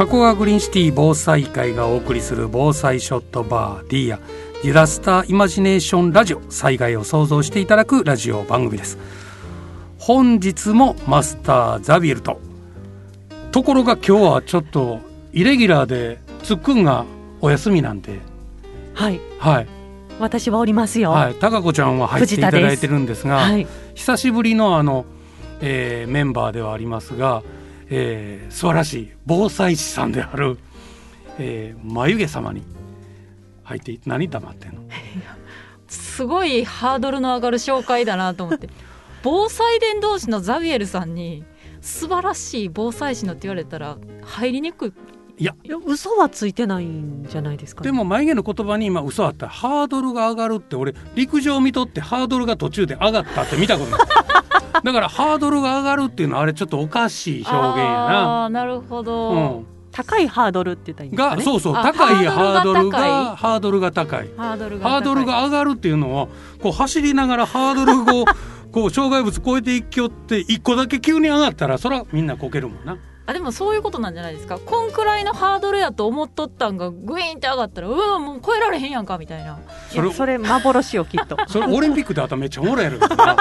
加古川グリーンシティ防災会がお送りする防災ショットバー D やディザスターイマジネーションラジオ、災害を想像していただくラジオ番組です。本日もマスターザビエルと、ところが今日はちょっとイレギュラーでつっくんがお休みなんで、 はい、 はい、 私はおりますよ。 はい、高子ちゃんは入っていただいてるんですが、はい、久しぶりのメンバーではありますが、素晴らしい防災士さんである、眉毛様に入って何黙ってんのすごいハードルの上がる紹介だなと思って防災伝道師のザビエルさんに素晴らしい防災士のって言われたら入りにくい。 いや嘘はついてないんじゃないですか、ね、 でも眉毛の言葉に今嘘あったらハードルが上がるって、俺陸上見とってハードルが途中で上がったって見たことないだからハードルが上がるっていうのはあれちょっとおかしい表現やな。 あ、なるほど、 うん、高いハードルって言ったらいいんですかね。 そうそう、高いハードルがハードルが高い、 ハードルが上がるっていうのはこう走りながらハードルをこう障害物越えていきよって一個だけ急に上がったらそらみんなこけるもんな。 でもそういうことなんじゃないですか。こんくらいのハードルやと思っとったんがグイーンって上がったら、もう超えられへんやんかみたいな。 それ幻よきっとそれオリンピックであったらめっちゃおもろいやるけどな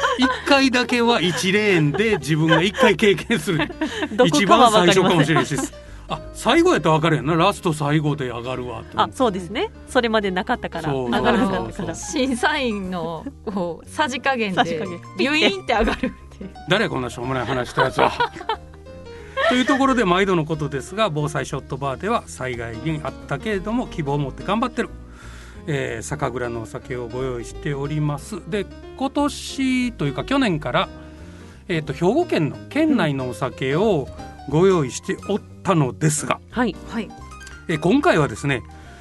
1回だけは1レーンで自分が1回経験する一番最初かもしれないし最後やったら分かるやんな。ラスト最後で上がるわって。 そうですね、それまでなかったから上がるかったから審査員のこうさじ加減でビュイーンって上がるって誰やこんなしょうもない話したやつはというところで毎度のことですが、防災ショットバーでは災害にあったけれども希望を持って頑張ってる、酒蔵のお酒をご用意しております。で今年というか去年から、兵庫県の県内のお酒をご用意しておったのですが、 はい今回はですね、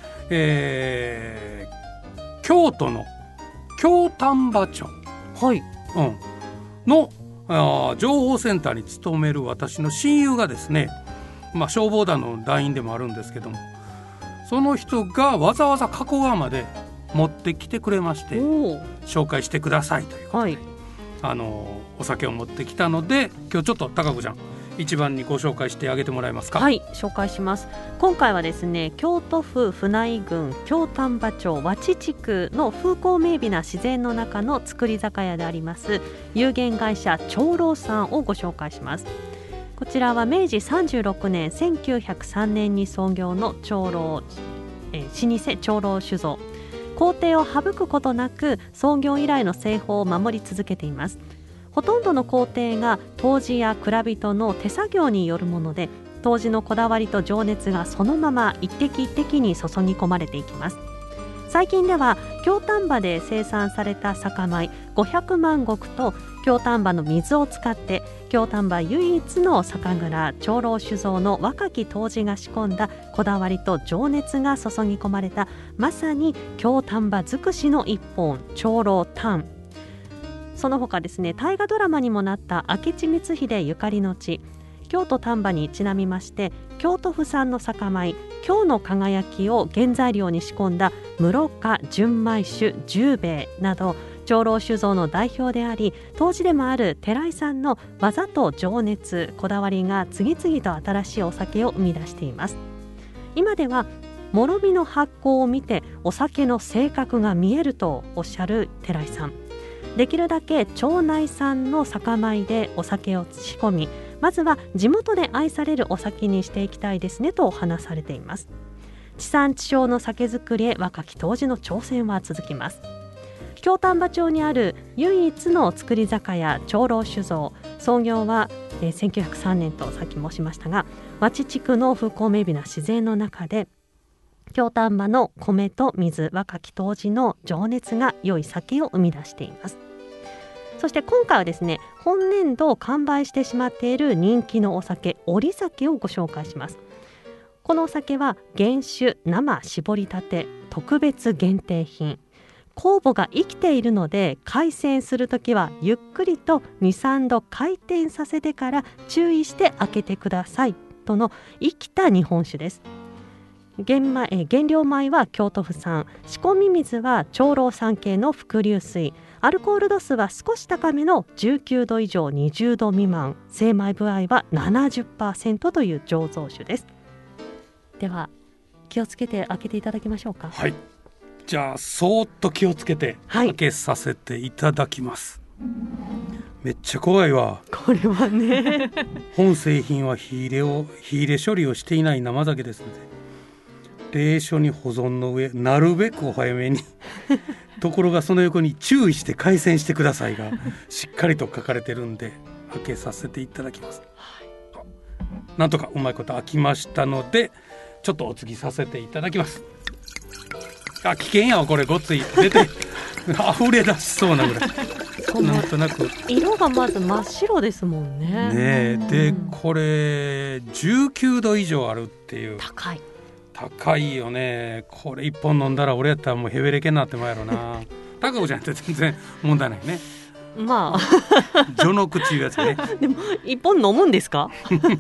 京都の京丹波町、 はいの情報センターに勤める私の親友がですね、消防団の団員でもあるんですけども、その人がわざわざ加古川まで持ってきてくれまして、紹介してくださいということで、お酒を持ってきたので、今日ちょっと高子ちゃん一番にご紹介してあげてもらえますか。 はい、紹介します。今回はですね、京都府船井郡京丹波町和知地区の風光明媚な自然の中の造り酒屋であります有限会社長老さんをご紹介します。こちらは明治36年1903年に創業の長老、老舗長老酒造。工程を省くことなく創業以来の製法を守り続けています。ほとんどの工程が杜氏や蔵人の手作業によるもので、杜氏のこだわりと情熱がそのまま一滴一滴に注ぎ込まれていきます。最近では京丹波で生産された酒米500万石と京丹波の水を使って京丹波唯一の酒蔵長老酒造の若き杜氏が仕込んだこだわりと情熱が注ぎ込まれた、まさに京丹波尽くしの一本、長老丹。その他ですね、大河ドラマにもなった明智光秀ゆかりの地京都丹波にちなみまして、京都府産の酒米京の輝きを原材料に仕込んだ室賀純米酒十兵衛など、長老酒造の代表であり杜氏でもある寺井さんの技と情熱、こだわりが次々と新しいお酒を生み出しています。今ではもろみの発酵を見てお酒の性格が見えるとおっしゃる寺井さん。できるだけ町内産の酒米でお酒を仕込み、まずは地元で愛されるお酒にしていきたいですねと話されています。地産地消の酒造りへ若き杜氏の挑戦は続きます。京丹波町にある唯一の造り酒屋長老酒造、創業は1903年とさっき申しましたが、和知地区の風光明媚な自然の中で京丹波の米と水、若き杜氏の情熱が良い酒を生み出しています。そして今回はですね、本年度完売してしまっている人気のお酒、織酒をご紹介します。このお酒は原酒生搾りたて特別限定品。酵母が生きているので、回栓するときはゆっくりと 2,3 度回転させてから注意して開けてくださいとの生きた日本酒です。原料米は京都府産、仕込み水は長老産系の伏流水、アルコール度数は少し高めの19度以上20度未満、精米部合は 70% という醸造酒です。 では気をつけて開けていただきましょうか。 はい、じゃあそーっと気をつけて開けさせていただきます、めっちゃ怖いわ。 これはね本製品は火入れ処理をしていない生酒ですので、冷所に保存の上なるべくお早めにところがその横に注意して回線してくださいがしっかりと書かれてるんで開けさせていただきます、なんとかうまいこと開きましたのでちょっとお継ぎさせていただきます。危険やわこれ、ごっつい出て溢れ出しそうなぐらいなんとなく色がまず真っ白ですもんね。 ねえ、でこれ19度以上あるっていう、高いよね。これ1本飲んだら俺やったらもうヘベレケになってまうやろな高子ちゃんって全然問題ないね。 まあ序の口いうやつねでも1本飲むんですか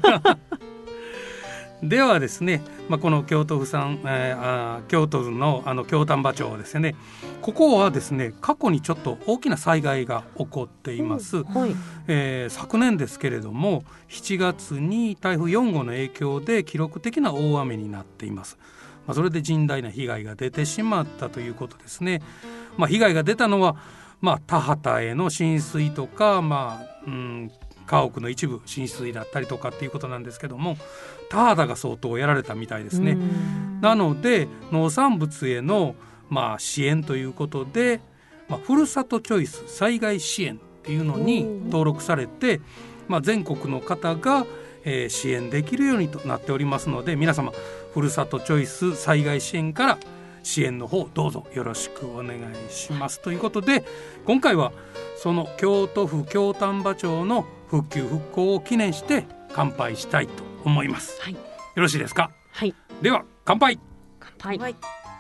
ではですね、この京都府産、京都の京丹波町ですね、ここはですね過去にちょっと大きな災害が起こっています、昨年ですけれども7月に台風4号の影響で記録的な大雨になっています、それで甚大な被害が出てしまったということですね。被害が出たのは、田畑への浸水とか、家屋の一部浸水だったりとかっていうことなんですけども、田畑が相当やられたみたいですね。なので農産物への支援ということで、ふるさとチョイス災害支援っていうのに登録されて、全国の方が、支援できるようにとなっておりますので、皆様ふるさとチョイス災害支援から支援の方どうぞよろしくお願いしますということで、今回はその京都府京丹波町の復旧復興を記念して乾杯したいと思います、よろしいですか。では乾杯。 乾杯。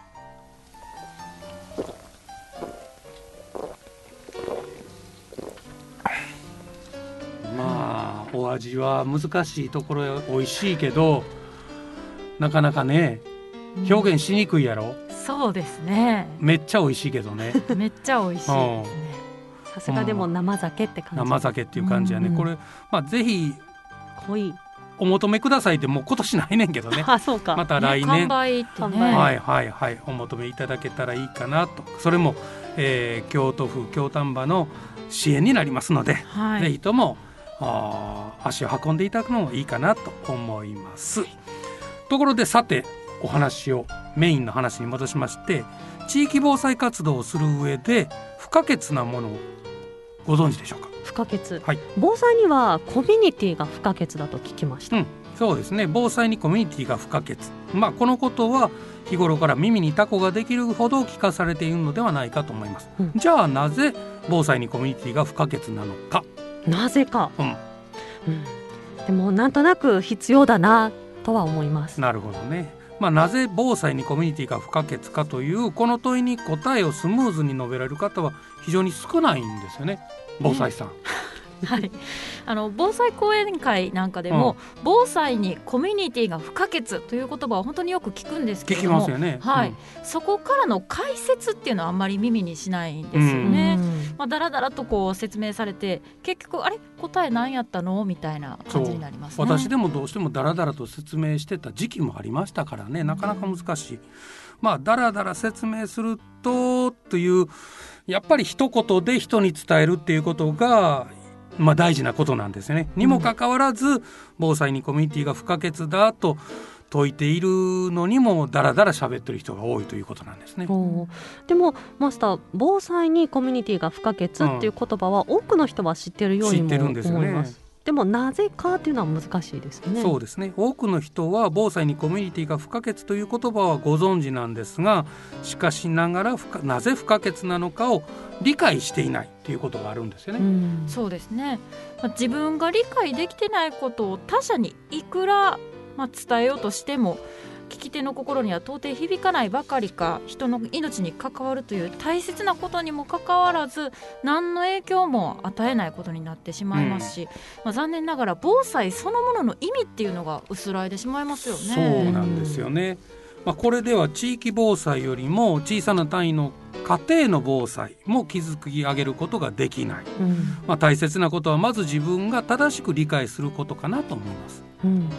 お味は難しいところ美味しいけどなかなかね表現しにくいやろ。 そうですね、 めっちゃ美味しいけどねめっちゃ美味しいですね。 さすがでも生酒って感じ、 生酒っていう感じやね、これ、ぜひ濃いお求めくださいってもう今年ないねんけどねそうか、 また来年、 完売ってね、 お求めいただけたらいいかなと。それも、京都府京丹波の支援になりますので、ぜひとも足を運んでいただくのもいいかなと思います。ところでさてお話をメインの話に戻しまして、地域防災活動をする上で不可欠なものをご存知でしょうか。 不可欠、防災にはコミュニティが不可欠だと聞きました、 そうですね、防災にコミュニティが不可欠、このことは日頃から耳にタコができるほど聞かされているのではないかと思います、じゃあなぜ防災にコミュニティが不可欠なのか。 なぜか、でもなんとなく必要だなとは思います。 なるほどね。なぜ防災にコミュニティが不可欠かというこの問いに答えをスムーズに述べられる方は非常に少ないんですよね、防災さん。 防災講演会なんかでも、防災にコミュニティが不可欠という言葉は本当によく聞くんですけども、 聞きますよね、 そこからの解説っていうのはあんまり耳にしないんですよね、だらだらとこう説明されて結局あれ答え何やったのみたいな感じになりますね。 私でもどうしてもだらだらと説明してた時期もありましたからね、なかなか難しい。だらだら説明するというやっぱり一言で人に伝えるっていうことが大事なことなんですよね。にもかかわらず防災にコミュニティが不可欠だと説いているのにもだらだら喋ってる人が多いということなんですね。 でもマスター、防災にコミュニティが不可欠っていう言葉は多くの人は知ってるようにも思います。知ってるんですよね。でもなぜかっていうのは難しいですね。 そうですね、多くの人は防災にコミュニティが不可欠という言葉はご存知なんですが、しかしながらなぜ不可欠なのかを理解していないということがあるんですよね。 そうですね、自分が理解できてないことを他者にいくら伝えようとしても聞き手の心には到底響かないばかりか、人の命に関わるという大切なことにもかかわらず何の影響も与えないことになってしまいますし、残念ながら防災そのものの意味っていうのが薄らいでしまいますよね。 そうなんですよね。これでは地域防災よりも小さな単位の家庭の防災も築き上げることができない、大切なことはまず自分が正しく理解することかなと思います。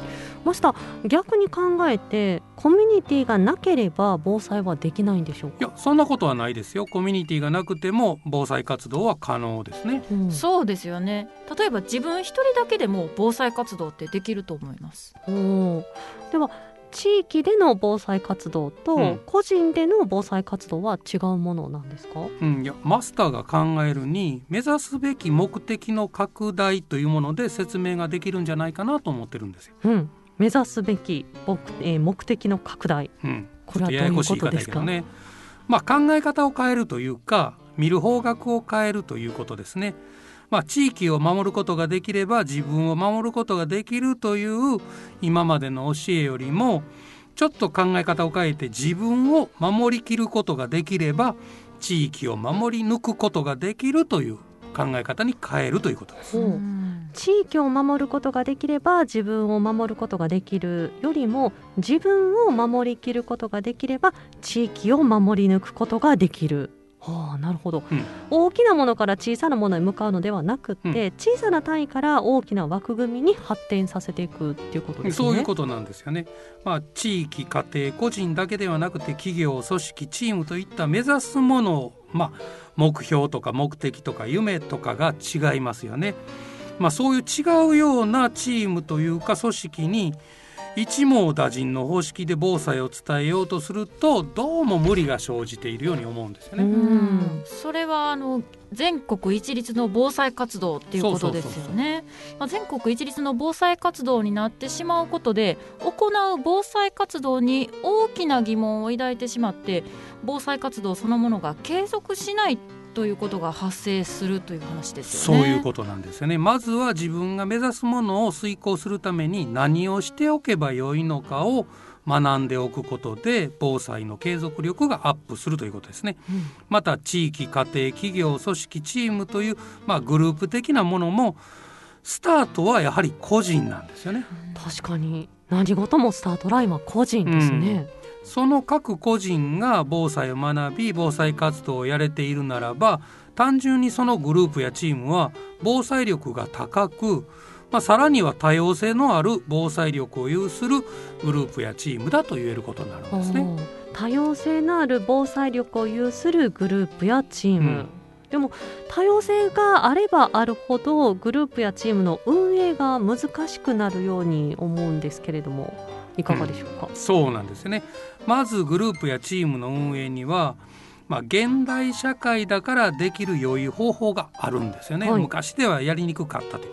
ました。逆に考えてコミュニティがなければ防災はできないんでしょうか？ いや、そんなことはないですよ。コミュニティがなくても防災活動は可能ですね。 そうですよね。例えば自分一人だけでも防災活動ってできると思います。 では地域での防災活動と個人での防災活動は違うものなんですか？ いや、マスターが考えるに目指すべき目的の拡大というもので説明ができるんじゃないかなと思ってるんですよ。 目指すべき目的の拡大、これはどういうことですか？ 考え方を変えるというか、見る方角を変えるということですね。地域を守ることができれば自分を守ることができるという今までの教えよりもちょっと考え方を変えて、自分を守りきることができれば地域を守り抜くことができるという考え方に変えるということです。 地域を守ることができれば自分を守ることができるよりも、自分を守りきることができれば地域を守り抜くことができる。なるほど、大きなものから小さなものへ向かうのではなくて、小さな単位から大きな枠組みに発展させていくっていうことですね。 そういうことなんですよね。地域、家庭、個人だけではなくて企業、組織、チームといった目指すものを、目標とか目的とか夢とかが違いますよね。そういう違うようなチームというか組織に一網打尽の方式で防災を伝えようとすると、どうも無理が生じているように思うんですよね。 それは全国一律の防災活動っていうことですよね。全国一律の防災活動になってしまうことで、行う防災活動に大きな疑問を抱いてしまって、防災活動そのものが継続しないということが発生するという話ですよね。 そういうことなんですよね。まずは自分が目指すものを遂行するために何をしておけばよいのかを学んでおくことで防災の継続力がアップするということですね。また地域、家庭、企業、組織、チームという、グループ的なものもスタートはやはり個人なんですよね。 確かに何事もスタートラインは個人ですね。 その各個人が防災を学び防災活動をやれているならば、単純にそのグループやチームは防災力が高く、さらには多様性のある防災力を有するグループやチームだと言えることになるんですね。 多様性のある防災力を有するグループやチーム、でも多様性があればあるほどグループやチームの運営が難しくなるように思うんですけれども、いかがでしょうか？ そうなんですね。まずグループやチームの運営には、現代社会だからできる良い方法があるんですよね。昔ではやりにくかったという、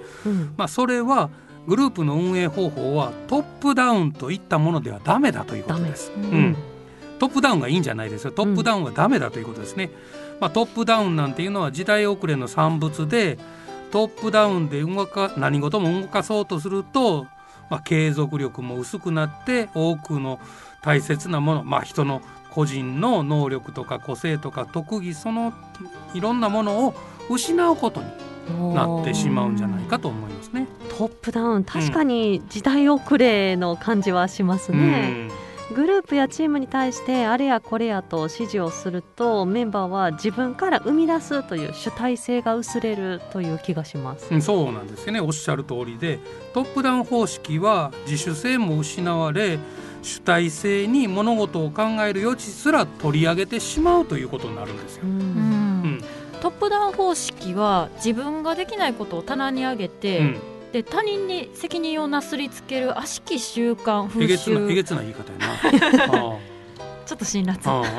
それはグループの運営方法はトップダウンといったものではダメだということです。トップダウンがいいんじゃないですよ。トップダウンはダメだということですね。トップダウンなんていうのは時代遅れの産物で、トップダウンで何事も動かそうとすると、継続力も薄くなって多くの大切なもの、人の個人の能力とか個性とか特技、そのいろんなものを失うことになってしまうんじゃないかと思いますね。 トップダウン、確かに時代遅れの感じはしますね。グループやチームに対してあれやこれやと指示をすると、メンバーは自分から生み出すという主体性が薄れるという気がします。 そうなんですよね。おっしゃる通りで、トップダウン方式は自主性も失われ、主体性に物事を考える余地すら取り上げてしまうということになるんですよ。 トップダウン方式は自分ができないことを棚に上げて、で他人に責任をなすりつける悪しき習慣風習。 えげつな言い方やなちょっと辛辣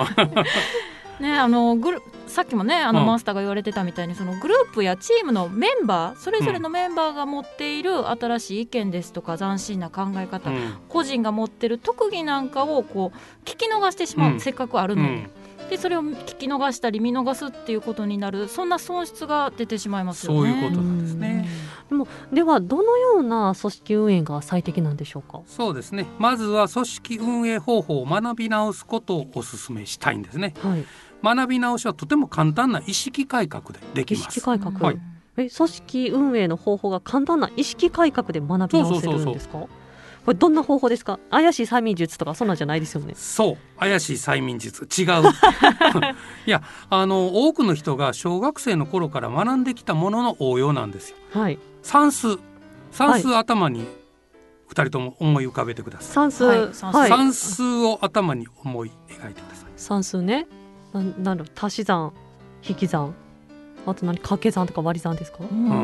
さっきもねマスターが言われてたみたいに、そのグループやチームのメンバー、それぞれのメンバーが持っている新しい意見ですとか斬新な考え方、個人が持っている特技なんかを聞き逃してしまう、せっかくあるのに、でそれを聞き逃したり見逃すっていうことになる、そんな損失が出てしまいますよね。 そういうことなんですね。 ではどのような組織運営が最適なんでしょうか？ そうですね。まずは組織運営方法を学び直すことをお勧めしたいんですね。学び直しはとても簡単な意識改革でできます。 意識改革、組織運営の方法が簡単な意識改革で学び直せるんですか？これどんな方法ですか？怪しい催眠術とかそんなんじゃないですよね。 そう、怪しい催眠術違ういや、多くの人が小学生の頃から学んできたものの応用なんですよ。算数頭に人とも思い浮かべてください。 算数、 はい算数はい、 算数を頭に思い描いてください。 算数ね。なんだろう、足し算、引き算、あと掛け算とか割り算ですか？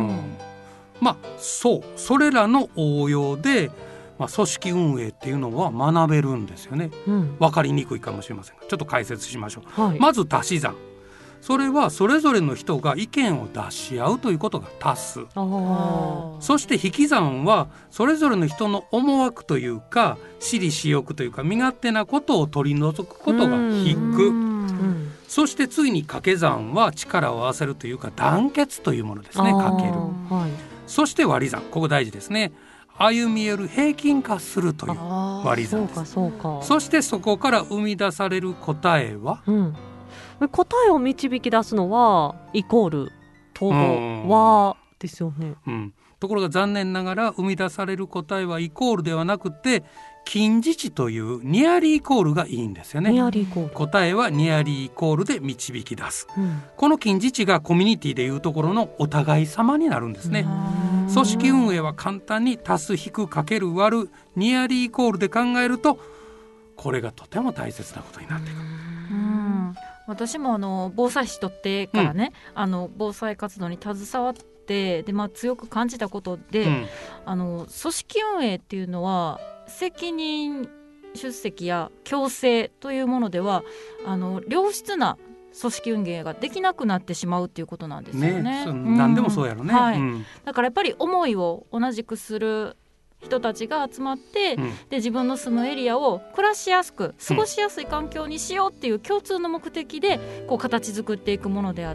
それらの応用で、組織運営っていうのは学べるんですよね。分かりにくいかもしれませんがちょっと解説しましょう。 はい、 まず足し算、それはそれぞれの人が意見を出し合うということが足す。そして引き算はそれぞれの人の思惑というか私利私欲というか身勝手なことを取り除くことが引く。そして次に掛け算は力を合わせるというか団結というものですね。かける、 はい、 そして割り算、ここ大事ですね。歩み寄る平均化するという割り算です。 そうか。 そしてそこから生み出される答えは、 答えを導き出すのはイコール統合はですよね。 ところが残念ながら生み出される答えはイコールではなくて近似値というニアリーイコールがいいんですよね。 ニアリーイコール、 答えはニアリーイコールで導き出す、この近似値がコミュニティでいうところのお互い様になるんですね。組織運営は簡単に足す引くかける割るニアリーイコールで考えるとこれがとても大切なことになってくる。 私も防災士取ってからね、防災活動に携わってで、強く感じたことで、組織運営っていうのは責任出席や強制というものでは良質な組織運営ができなくなってしまうっていうことなんですよね。 何でもそうやろね、 だからやっぱり思いを同じくする人たちが集まって、で自分の住むエリアを暮らしやすく過ごしやすい環境にしようっていう共通の目的でこう形作っていくものであって、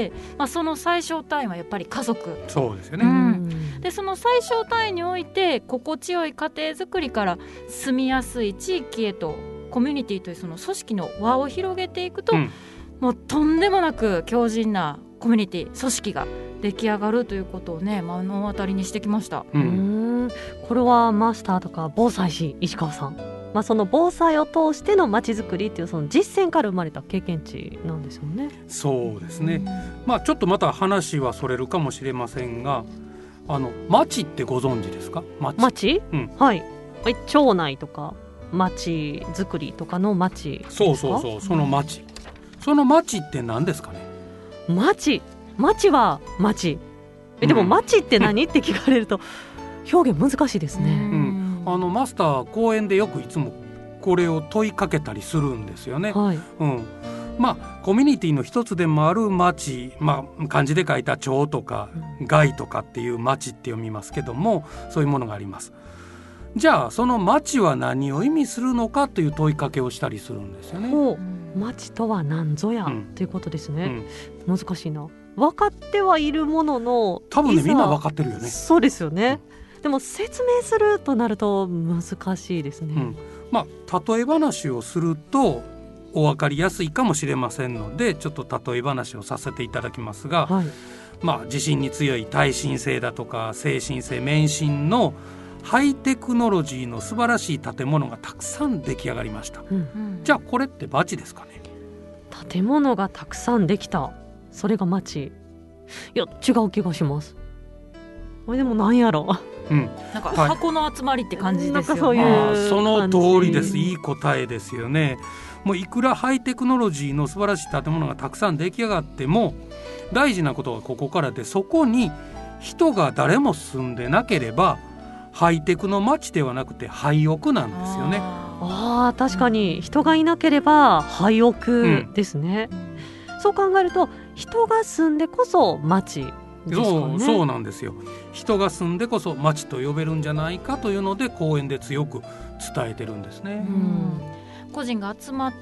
その最小単位はやっぱり家族。 そうですよね、 でその最小単位において心地よい家庭づくりから住みやすい地域へとコミュニティというその組織の輪を広げていくと、もうとんでもなく強靭なコミュニティ組織が出来上がるということをね目の当たりにしてきました。 これはマスターとか防災士石川さん、その防災を通してのまちづくりっていうその実践から生まれた経験値なんですよね。 そうですね、ちょっとまた話はそれるかもしれませんが町ってご存知ですか？ 町、はい、町内とか町づくりとかの町ですか？ そうその町、その町って何ですかね？ 町は町でも町って何って聞かれると表現難しいですね。 マスター講演でよくいつもこれを問いかけたりするんですよね。コミュニティの一つでもある町、漢字で書いた町とか街とかっていう町って読みますけども、そういうものがあります。じゃあその町は何を意味するのかという問いかけをしたりするんですよね。 町とは何ぞや、ということですね。難しいな。分かってはいるものの多分ねみんな分かってるよね。 そうですよね、でも説明するとなると難しいですね。 例え話をするとお分かりやすいかもしれませんのでちょっと例え話をさせていただきますが、地震に強い耐震性だとか精神性免震のハイテクノロジーの素晴らしい建物がたくさん出来上がりました、じゃあこれって町ですかね？ 建物がたくさんできた、それが町？いや違う気がします。これでもなんやろなんか箱の集まりって感じですよね。 その通りです。いい答えですよね。もういくらハイテクノロジーの素晴らしい建物がたくさん出来上がっても大事なことはここからで、そこに人が誰も住んでなければハイテクの街ではなくて廃屋なんですよね。 確かに人がいなければ廃屋ですね、そう考えると人が住んでこそ街ですかね。 そうなんですよ。人が住んでこそ町と呼べるんじゃないかというので講演で強く伝えてるんですね。 個人が集まって、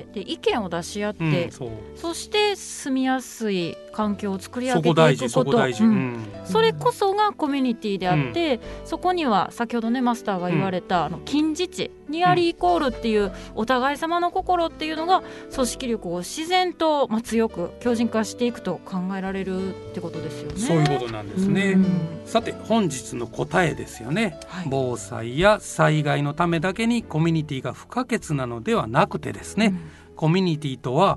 で意見を出し合って、そして住みやすい環境を作り上げていくこと、 そこ大事、 それこそがコミュニティであって、そこには先ほどねマスターが言われた、近似値ニアリーイコールっていうお互い様の心っていうのが組織力を自然と、強く強靭化していくと考えられるってことですよね。 そういうことなんですね、さて本日の答えですよね、防災や災害のためだけにコミュニティが不可欠なのではなくてですね、コミュニティとは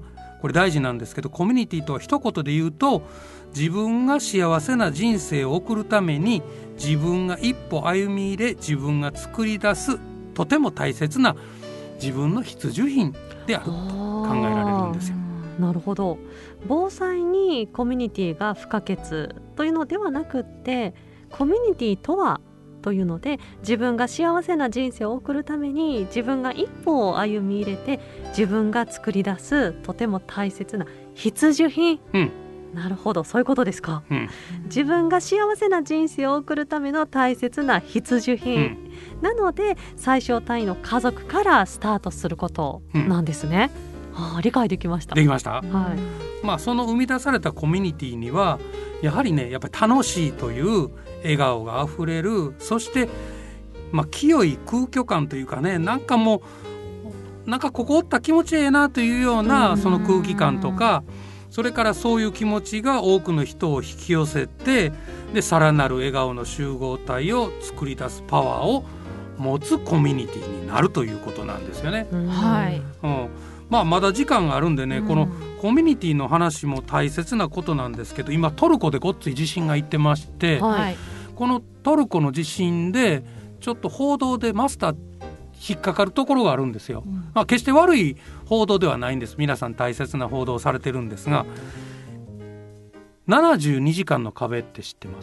これ大事なんですけど、コミュニティとは一言で言うと、自分が幸せな人生を送るために自分が一歩歩み入れ、自分が作り出すとても大切な自分の必需品であると考えられるんですよ。 なるほど。防災にコミュニティが不可欠というのではなくって、コミュニティとはというので、自分が幸せな人生を送るために自分が一歩を歩み入れて自分が作り出すとても大切な必需品、なるほど、そういうことですか、自分が幸せな人生を送るための大切な必需品、なので最小単位の家族からスタートすることなんですね、理解できました。 できました、 はい。 その生み出されたコミュニティにはやはりね、やっぱり楽しいという笑顔があふれる、そして、清い空虚感というかね、なんかここおった気持ちええなというようなその空気感とか、それからそういう気持ちが多くの人を引き寄せて、でさらなる笑顔の集合体を作り出すパワーを持つコミュニティになるということなんですよね。 はい。 まだ時間があるんでね、このコミュニティの話も大切なことなんですけど、今トルコでごっつい地震がいってまして、このトルコの地震でちょっと報道でマスター引っかかるところがあるんですよ、決して悪い報道ではないんです。皆さん大切な報道をされてるんですが、72時間の壁って知ってます？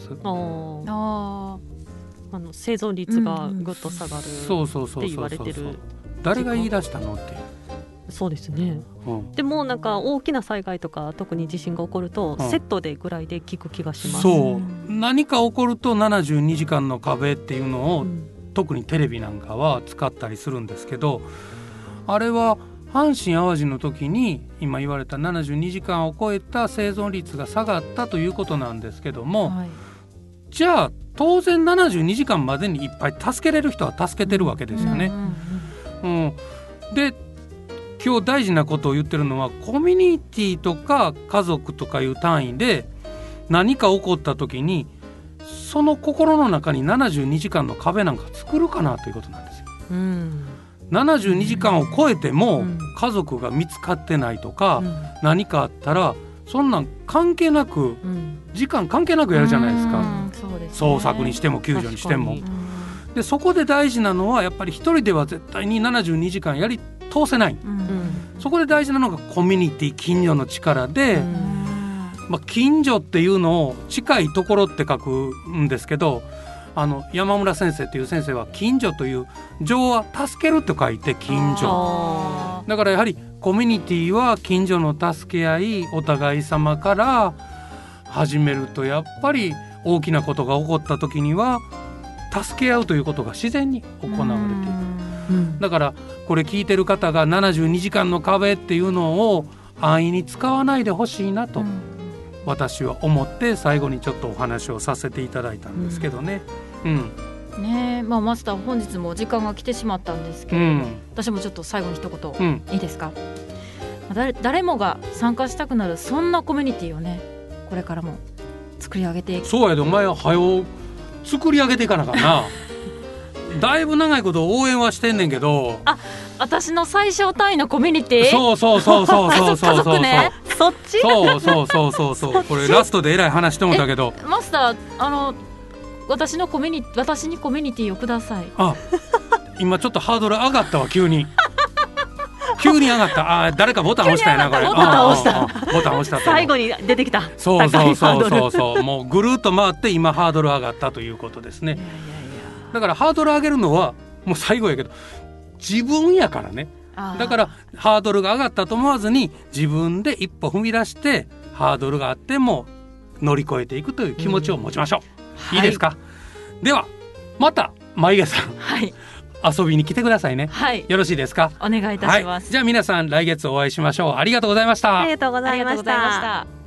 生存率がぐっと下がるって言われてる。 誰が言い出したのって。 そうですね、でも大きな災害とか特に地震が起こると、セットでぐらいで聞く気がします。 何か起こると72時間の壁っていうのを、特にテレビなんかは使ったりするんですけど、あれは阪神淡路の時に今言われた72時間を超えた生存率が下がったということなんですけども、じゃあ当然72時間までにいっぱい助けれる人は助けてるわけですよね、で今日大事なことを言ってるのは、コミュニティとか家族とかいう単位で何か起こった時に、その心の中に72時間の壁なんか作るかなということなんですよ、72時間を超えても家族が見つかってないとか、何かあったらそんなん関係なく、時間関係なくやるじゃないですか、捜索にしても救助にしても。でそこで大事なのはやっぱり一人では絶対に72時間やり通せない、そこで大事なのがコミュニティ、近所の力で、近所っていうのを近いところって書くんですけど、山村先生という先生は近所という情は助けると書いて近所だから、やはりコミュニティは近所の助け合い、お互い様から始めると、やっぱり大きなことが起こった時には助け合うということが自然に行われていく。だからこれ聞いてる方が72時間の壁っていうのを安易に使わないでほしいなと、私は思って最後にちょっとお話をさせていただいたんですけどね、 マスター本日も時間が来てしまったんですけれど、私もちょっと最後に一言、いいですか？誰もが参加したくなる、そんなコミュニティをね、これからも作り上げていき。 そうやで、お前は早う作り上げていかなかなだいぶ長いこと応援はしてんねんけど、 私の最小単位のコミュニティ、 そう家族ね、そっちそうこれラストでえらい話してもたけど、 マスター私にコミュニティをください。 今ちょっとハードル上がったわ、急に上がった。誰かボタン押したよな、これ。ボタン押した最後に出てきた。 そうもうぐるっと回って今ハードル上がったということですね。だからハードル上げるのはもう最後やけど、自分やからね。だからハードルが上がったと思わずに、自分で一歩踏み出して、ハードルがあっても乗り越えていくという気持ちを持ちましょう、いいですか？ではまた毎月さん、遊びに来てくださいね、よろしいですか？ お願いいたします、 じゃあ皆さん来月お会いしましょう。ありがとうございました。 ありがとうございました。